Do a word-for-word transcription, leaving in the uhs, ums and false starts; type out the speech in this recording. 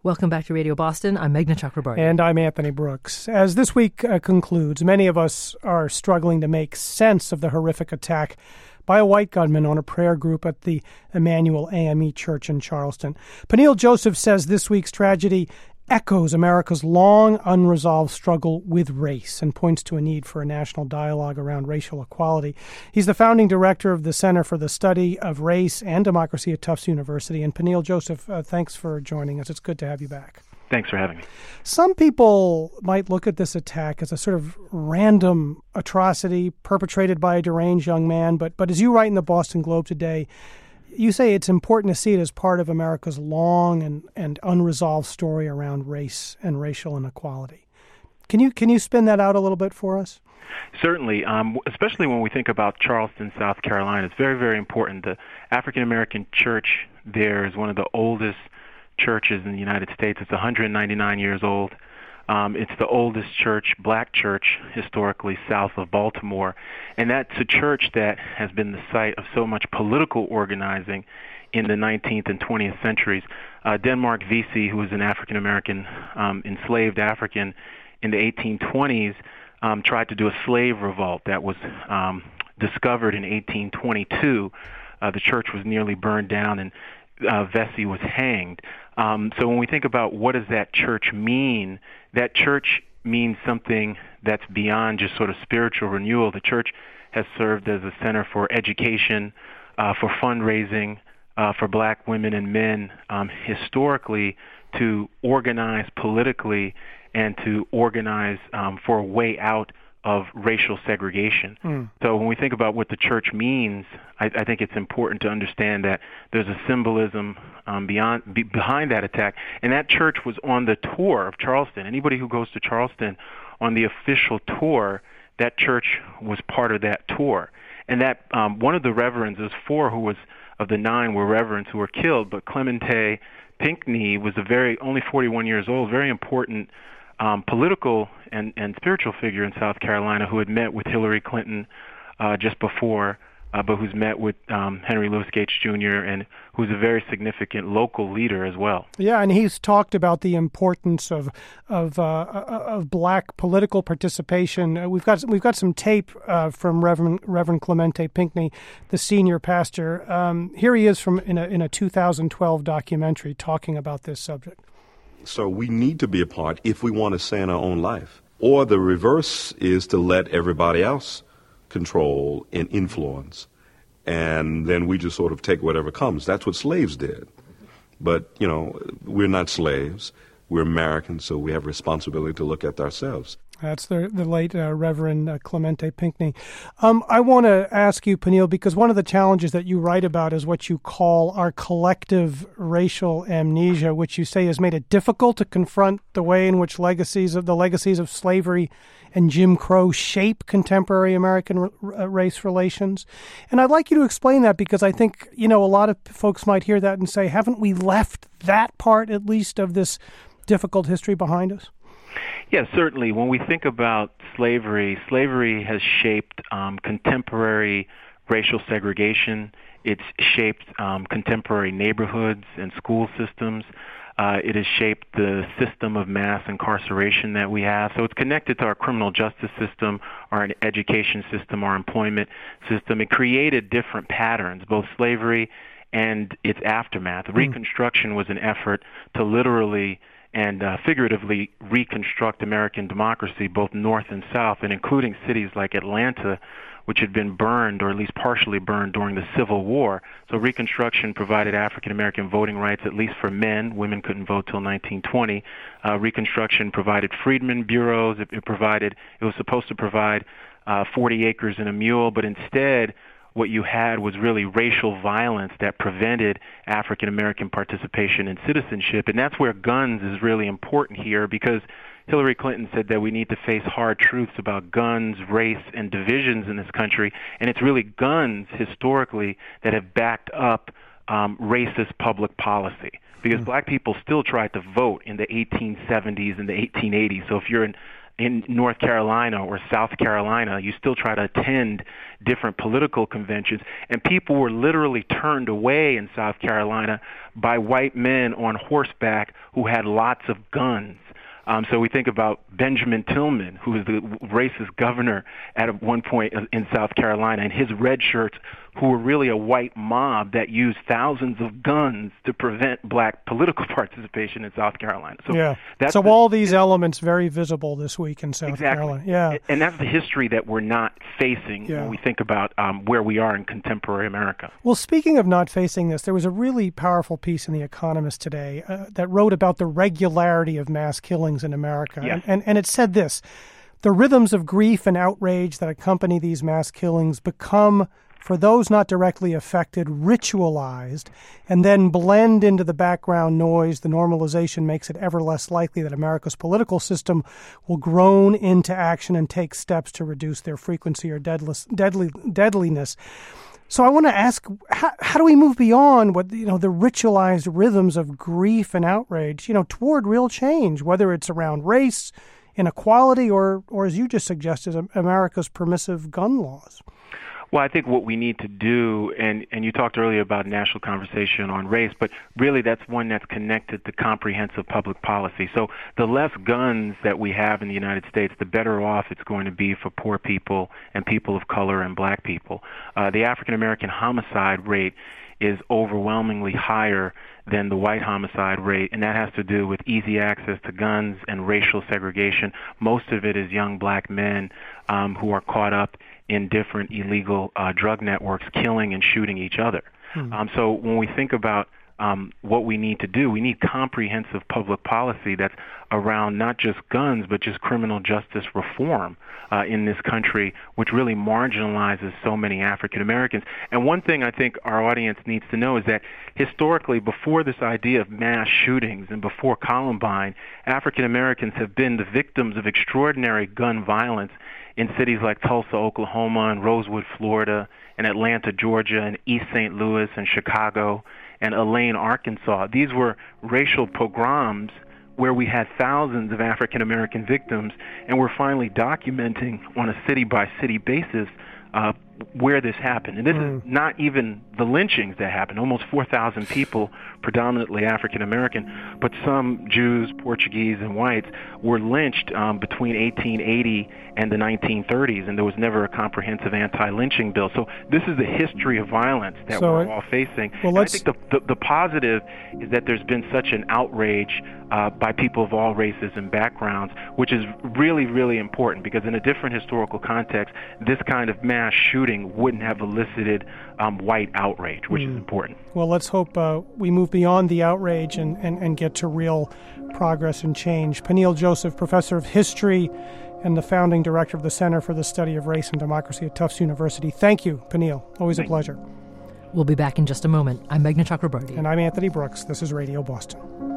Welcome back to Radio Boston. I'm Meghna Chakrabarty. And I'm Anthony Brooks. As this week uh, concludes, many of us are struggling to make sense of the horrific attack by a white gunman on a prayer group at the Emmanuel A M E Church in Charleston. Peniel Joseph says this week's tragedy echoes America's long unresolved struggle with race and points to a need for a national dialogue around racial equality. He's the founding director of the Center for the Study of Race and Democracy at Tufts University. And Peniel Joseph, uh, thanks for joining us. It's good to have you back. Thanks for having me. Some people might look at this attack as a sort of random atrocity perpetrated by a deranged young man, but but as you write in the Boston Globe today, you say it's important to see it as part of America's long and, and unresolved story around race and racial inequality. Can you can you spin that out a little bit for us? Certainly, um, especially when we think about Charleston, South Carolina. It's very, very important. The African American church there is one of the oldest churches in the United States. It's one hundred ninety-nine years old. Um, it's the oldest church, black church, historically south of Baltimore. And that's a church that has been the site of so much political organizing in the nineteenth and twentieth centuries. Uh, Denmark Vesey, who was an African-American, um, enslaved African in the eighteen twenties, um, tried to do a slave revolt that was um, discovered in eighteen twenty-two. Uh, the church was nearly burned down, and uh, Vesey was hanged. Um, so when we think about what does that church mean, that church means something that's beyond just sort of spiritual renewal. The church has served as a center for education, uh, for fundraising, uh, for black women and men, um, historically to organize politically and to organize um, for a way out of racial segregation. Mm. So when we think about what the church means, I, I think it's important to understand that there's a symbolism um, beyond be, behind that attack. And that church was on the tour of Charleston. Anybody who goes to Charleston on the official tour, that church was part of that tour. And that um, one of the reverends, there's four who was of the nine were reverends who were killed, but Clemente Pinckney was a very only forty-one years old, very important Um, political and, and spiritual figure in South Carolina who had met with Hillary Clinton uh, just before, uh, but who's met with um, Henry Louis Gates Junior and who's a very significant local leader as well. Yeah, and he's talked about the importance of of uh, of black political participation. Uh, we've got we've got some tape uh, from Reverend Reverend Clemente Pinckney, the senior pastor. Um, here he is from in a in a two thousand twelve documentary talking about this subject. So we need to be a part if we want to say in our own life. Or the reverse is to let everybody else control and influence. And then we just sort of take whatever comes. That's what slaves did. But, you know, we're not slaves. We're Americans, so we have responsibility to look at ourselves. That's the the late uh, Reverend uh, Clemente Pinckney. Um, I want to ask you, Peniel, because one of the challenges that you write about is what you call our collective racial amnesia, which you say has made it difficult to confront the way in which legacies of the legacies of slavery and Jim Crow shape contemporary American r- r- race relations. And I'd like you to explain that, because I think, you know, a lot of folks might hear that and say, haven't we left that part, at least, of this difficult history behind us? Yes, certainly. When we think about slavery, slavery has shaped um, contemporary racial segregation. It's shaped um, contemporary neighborhoods and school systems. Uh, it has shaped the system of mass incarceration that we have. So it's connected to our criminal justice system, our education system, our employment system. It created different patterns, both slavery and its aftermath. Mm. Reconstruction was an effort to literally and uh, figuratively reconstruct American democracy, both north and south, and including cities like Atlanta, which had been burned, or at least partially burned, during the Civil War. So Reconstruction provided African-American voting rights, at least for men. Women couldn't vote till nineteen twenty. Uh, Reconstruction provided freedmen bureaus. It, it provided, it was supposed to provide uh, forty acres and a mule, but instead what you had was really racial violence that prevented African-American participation in citizenship. And that's where guns is really important here, because Hillary Clinton said that we need to face hard truths about guns, race, and divisions in this country. And it's really guns, historically, that have backed up um, racist public policy. Because mm. black people still tried to vote in the eighteen seventies and the eighteen eighties. So if you're an in North Carolina or South Carolina, you still try to attend different political conventions, and people were literally turned away in South Carolina by white men on horseback who had lots of guns. Um, so we think about Benjamin Tillman, who was the racist governor at one point in South Carolina, and his red shirts, who were really a white mob that used thousands of guns to prevent black political participation in South Carolina. So yeah. that's so the, all these elements very visible this week in South exactly. Carolina. Yeah. And that's the history that we're not facing yeah. when we think about um, where we are in contemporary America. Well, speaking of not facing this, there was a really powerful piece in The Economist today uh, that wrote about the regularity of mass killings in America. Yes. And, and, and it said this: the rhythms of grief and outrage that accompany these mass killings become, for those not directly affected, ritualized, and then blend into the background noise. The normalization makes it ever less likely that America's political system will groan into action and take steps to reduce their frequency or deadless, deadly, deadliness. So I want to ask, how, how do we move beyond what, you know, the ritualized rhythms of grief and outrage, you know, toward real change, whether it's around race, inequality, or, or as you just suggested, America's permissive gun laws? Well, I think what we need to do, and, and you talked earlier about national conversation on race, but really that's one that's connected to comprehensive public policy. So the less guns that we have in the United States, the better off it's going to be for poor people and people of color and black people. Uh, the African-American homicide rate is overwhelmingly higher than the white homicide rate, and that has to do with easy access to guns and racial segregation. Most of it is young black men um, who are caught up in different illegal uh, drug networks killing and shooting each other. Hmm. Um, so when we think about um, what we need to do, we need comprehensive public policy that's around not just guns, but just criminal justice reform uh, in this country, which really marginalizes so many African Americans. And one thing I think our audience needs to know is that historically, before this idea of mass shootings and before Columbine, African Americans have been the victims of extraordinary gun violence in cities like Tulsa, Oklahoma, and Rosewood, Florida, and Atlanta, Georgia, and East Saint Louis, and Chicago, and Elaine, Arkansas. These were racial pogroms where we had thousands of African-American victims, and we're finally documenting on a city-by-city basis uh, where this happened. And this mm. is not even the lynchings that happened. Almost four thousand people, predominantly African-American, but some Jews, Portuguese, and whites were lynched um, between eighteen eighty and the nineteen thirties, and there was never a comprehensive anti-lynching bill. So this is the history of violence that so we're it, all facing. Well, and I think the, the, the positive is that there's been such an outrage uh, by people of all races and backgrounds, which is really, really important, because in a different historical context, this kind of mass shooting wouldn't have elicited um, white outrage, which mm. is important. Well, let's hope uh, we move beyond the outrage and, and, and get to real progress and change. Peniel Joseph, professor of history and the founding director of the Center for the Study of Race and Democracy at Tufts University. Thank you, Peniel. Always Thank a pleasure. You. We'll be back in just a moment. I'm Meghna Chakrabarty. And I'm Anthony Brooks. This is Radio Boston.